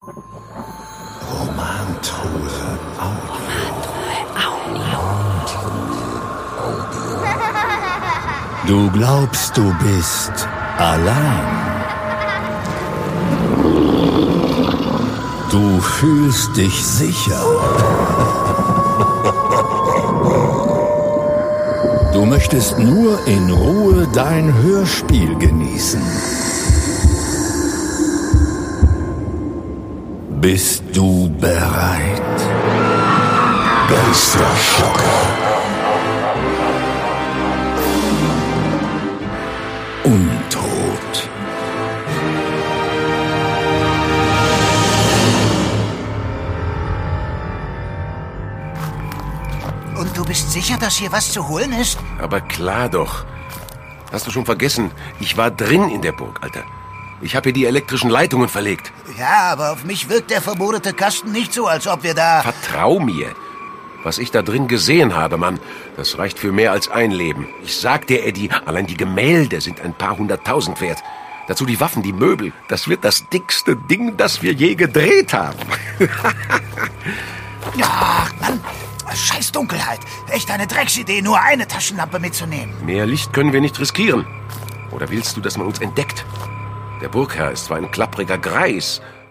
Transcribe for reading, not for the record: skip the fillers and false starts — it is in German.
Romantruhe Audio. Du glaubst, du bist allein. Du fühlst dich sicher. Du möchtest nur in Ruhe dein Hörspiel genießen. Bist du bereit? Geisterschocker. Untot. Und du bist sicher, dass hier was zu holen ist? Aber klar doch. Hast du schon vergessen? Ich war drin in der Burg, Alter. Ich habe hier die elektrischen Leitungen verlegt. Ja, aber auf mich wirkt der vermoderte Kasten nicht so, als ob wir da... Vertrau mir. Was ich da drin gesehen habe, Mann, das reicht für mehr als ein Leben. Ich sag dir, Eddie, allein die Gemälde sind ein paar 100.000 wert. Dazu die Waffen, die Möbel. Das wird das dickste Ding, das wir je gedreht haben. Ja, Mann, scheiß Dunkelheit. Echt eine Drecksidee, nur eine Taschenlampe mitzunehmen. Mehr Licht können wir nicht riskieren. Oder willst du, dass man uns entdeckt? Der Burgherr ist zwar ein klappriger Greis,